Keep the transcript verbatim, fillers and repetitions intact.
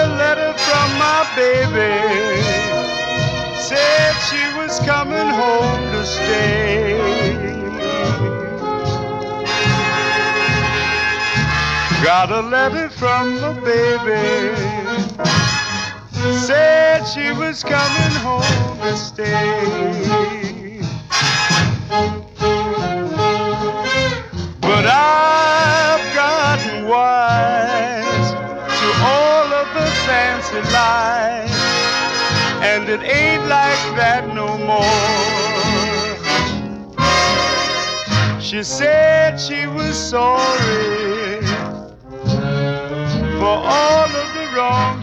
a letter from my baby, said she was coming home to stay. Got a letter from my baby, said she was coming home to stay. But I've gotten wise to all of the fancy lies, and it ain't like that no more. She said she was sorry for all of the wrong